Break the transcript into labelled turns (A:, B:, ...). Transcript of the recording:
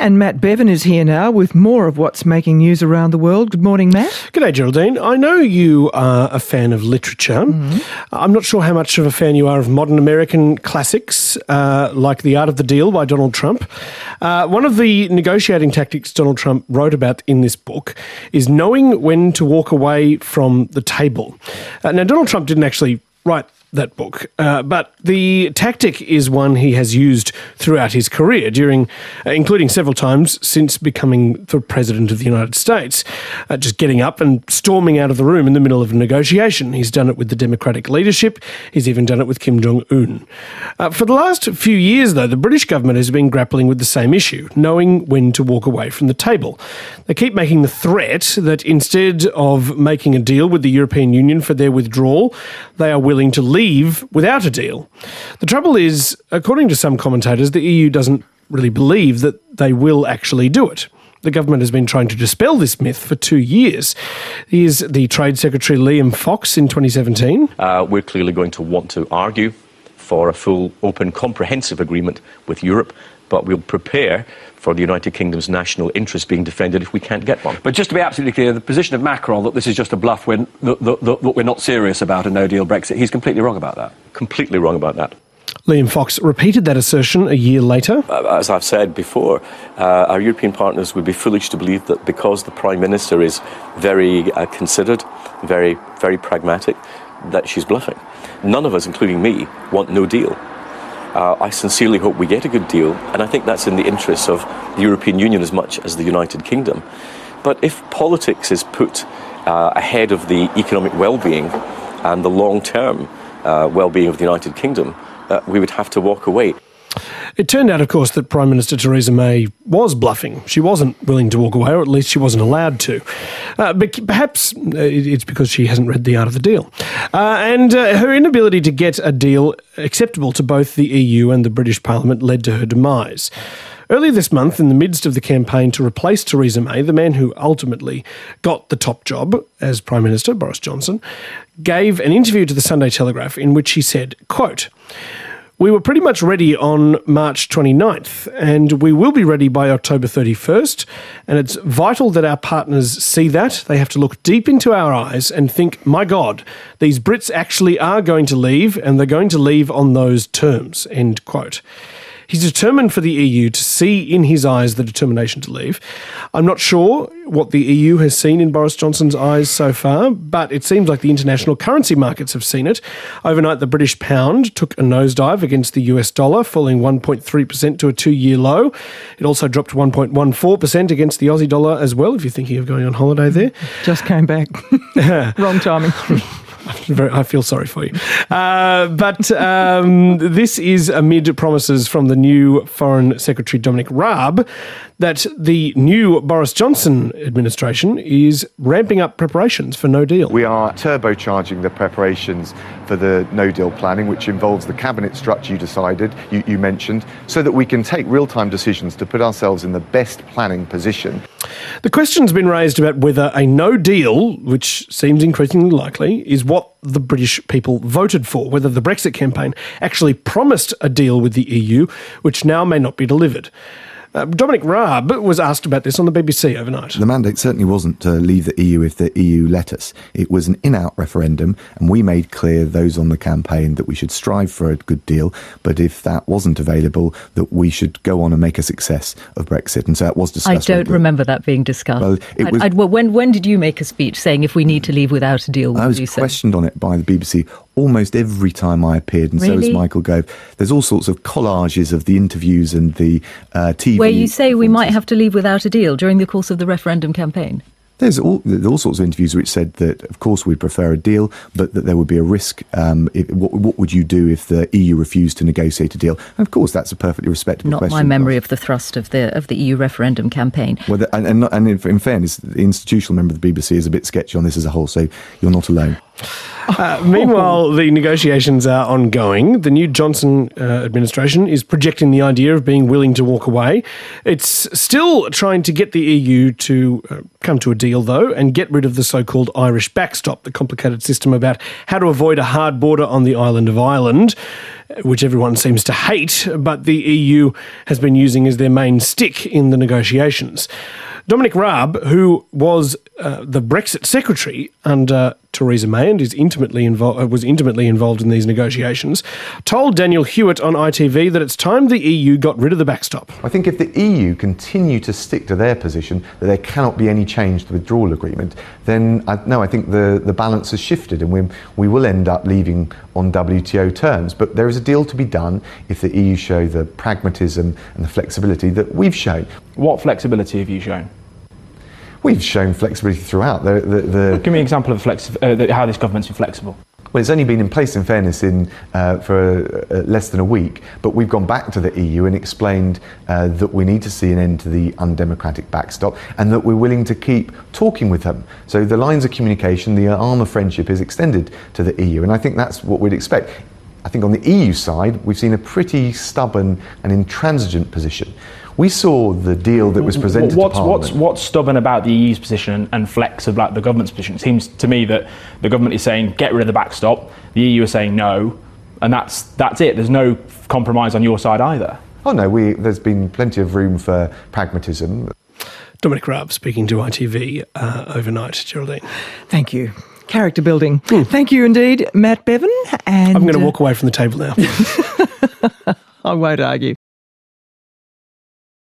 A: And Matt Bevan is here now with more of what's making news around the world. Good morning, Matt.
B: G'day, Geraldine. I know you are a fan of literature. I'm not sure how much of a fan you are of modern American classics like The Art of the Deal by Donald Trump. One of the negotiating tactics Donald Trump wrote about in this book is knowing when to walk away from the table. Now, Donald Trump didn't actually write that book, but the tactic is one he has used throughout his career, including several times since becoming the President of the United States, just getting up and storming out of the room in the middle of a negotiation. He's done it with the Democratic leadership. He's even done it with Kim Jong-un. For the last few years, though, the British government has been grappling with the same issue, knowing when to walk away from the table. They keep making the threat that instead of making a deal with the European Union for their withdrawal, they are willing to leave without a deal. The trouble is, according to some commentators, the EU doesn't really believe that they will actually do it. The government has been trying to dispel this myth for 2 years. Here's the Trade Secretary Liam Fox in 2017.
C: We're clearly going to want to argue for a full, open, comprehensive agreement with Europe, but we'll prepare for the United Kingdom's national interest being defended if we can't get one.
D: But just to be absolutely clear, the position of Macron that this is just a bluff, that we're not serious about a no-deal Brexit, he's completely wrong about that.
C: Completely wrong about that.
B: Liam Fox repeated that assertion a year later.
C: As I've said before, our European partners would be foolish to believe that because the Prime Minister is very considered, very, very pragmatic, that she's bluffing. None of us, including me, want no deal. I sincerely hope we get a good deal, and I think that's in the interests of the European Union as much as the United Kingdom. But if politics is put ahead of the economic well-being and the long-term well-being of the United Kingdom, we would have to walk away.
B: It turned out, of course, that Prime Minister Theresa May was bluffing. She wasn't willing to walk away, or at least she wasn't allowed to. But perhaps it's because she hasn't read The Art of the Deal. And her inability to get a deal acceptable to both the EU and the British Parliament led to her demise. Earlier this month, in the midst of the campaign to replace Theresa May, the man who ultimately got the top job as Prime Minister, Boris Johnson, gave an interview to the Sunday Telegraph in which he said, quote, "We were pretty much ready on March 29th, and we will be ready by October 31st, and it's vital that our partners see that. They have to look deep into our eyes and think, my God, these Brits actually are going to leave, and they're going to leave on those terms," end quote. He's determined for the EU to see in his eyes the determination to leave. I'm not sure what the EU has seen in Boris Johnson's eyes so far, but it seems like the international currency markets have seen it. Overnight, the British pound took a nosedive against the US dollar, falling 1.3% to a two-year low. It also dropped 1.14% against the Aussie dollar as well, if you're thinking of going on holiday there.
A: Just came back. Wrong timing.
B: I feel sorry for you. But this is amid promises from the new Foreign Secretary Dominic Raab that the new Boris Johnson administration is ramping up preparations for no deal.
E: We are turbocharging the preparations for the no deal planning, which involves the cabinet structure you mentioned, so that we can take real-time decisions to put ourselves in the best planning position.
B: The question's been raised about whether a no deal, which seems increasingly likely, is what the British people voted for, whether the Brexit campaign actually promised a deal with the EU, which now may not be delivered. Dominic Raab was asked about this on the BBC overnight.
F: The mandate certainly wasn't to leave the EU if the EU let us. It was an in-out referendum, and we made clear, those on the campaign, that we should strive for a good deal, but if that wasn't available, that we should go on and make a success of Brexit. And so that was discussed.
G: I don't remember that being discussed. Well, when did you make a speech saying if we need to leave without a deal,
F: I was questioned on it by the BBC almost every time I appeared, and so is Michael Gove. There's all sorts of collages of the interviews and the TV...
G: Where you say we might have to leave without a deal during the course of the referendum campaign.
F: There's all sorts of interviews which said that, of course, we'd prefer a deal, but that there would be a risk. What would you do if the EU refused to negotiate a deal? And of course, that's a perfectly respectable question.
G: Not my memory of the thrust of the EU referendum campaign.
F: Well, and in fairness, the institutional member of the BBC is a bit sketchy on this as a whole, so you're not alone.
B: Meanwhile, the negotiations are ongoing. The new Johnson administration is projecting the idea of being willing to walk away. It's still trying to get the EU to come to a deal, though, and get rid of the so-called Irish backstop, the complicated system about how to avoid a hard border on the island of Ireland, which everyone seems to hate, but the EU has been using as their main stick in the negotiations. Dominic Raab, who was the Brexit secretary under Theresa May and was intimately involved in these negotiations, told Daniel Hewitt on ITV that it's time the EU got rid of the backstop.
E: I think if the EU continue to stick to their position that there cannot be any change to the withdrawal agreement, then I think the balance has shifted and we will end up leaving on WTO terms. But there is a deal to be done if the EU show the pragmatism and the flexibility that we've shown.
H: What flexibility have you shown?
E: We've shown flexibility throughout. Give
H: me an example of how this government's been flexible.
E: Well, it's only been in place, in fairness, for less than a week, but we've gone back to the EU and explained that we need to see an end to the undemocratic backstop and that we're willing to keep talking with them. So the lines of communication, the arm of friendship is extended to the EU, and I think that's what we'd expect. I think on the EU side, we've seen a pretty stubborn and intransigent position. We saw the deal that was presented to Parliament.
H: What's stubborn about the EU's position and flex of the government's position? It seems to me that the government is saying get rid of the backstop, the EU is saying no, and that's it. There's no compromise on your side either.
E: Oh no, there's been plenty of room for pragmatism.
B: Dominic Raab speaking to ITV overnight, Geraldine.
A: Thank you. Character building. Thank you indeed, Matt Bevan. And
B: I'm going to walk away from the table now.
A: I won't argue.